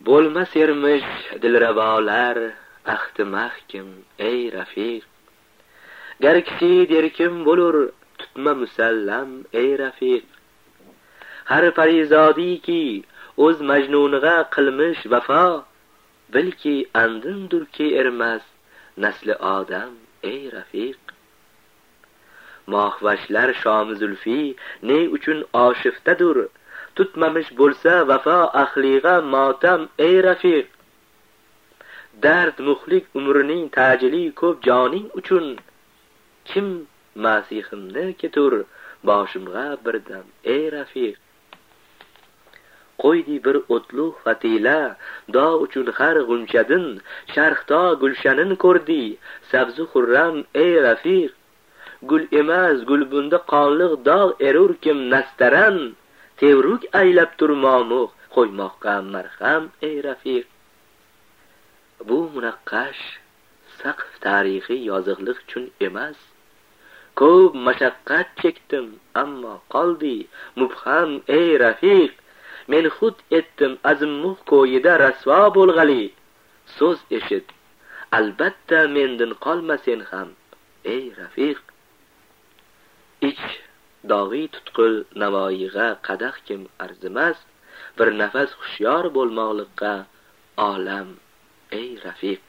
bo'lmas ermish dilravolar ahdi mahkim ey rafiq. Gar kishi derkim bo'lur tutma musallam ey rafiq. Har farizodiki o'z majnuniga qilmish vafo, bilki andindurki ermas nasli odam ey rafiq. Mohvashlar shomi zulfi ne uchun oshiftadur, tutmamish bo'lsa vafo ahliga motam ey rafiq. Dard muhlik umrining tajili ko'p joning uchun, kim masihimni ketur boshimga birdam ey rafiq. Qo'ydi bir o'tluq fatila do uchun har g'unchadin, sharxto gulshanin ko'rdi sabzu xurram ey rafiq. Gul emas gulbunda qonliq dog' erur kim nastaran, tevruk aylab turmoq qo'ymoqqa marham ey rafiq. Bu munaqqash saqf tarixiy yoziqlik uchun emas. Ko'p mashaqqat chekdim ammo qoldi mubham ey rafiq. Men xud etdim azimmuh ko'yida rasvo bo'lg'ali. So'z eshit, albatta mendan qolma sen ham ey rafiq. Ich dog'iy tutqul navoiyga qadah kim arzimas, bir nafas hushyor bo'lmoqlikqa olam ey rafiq.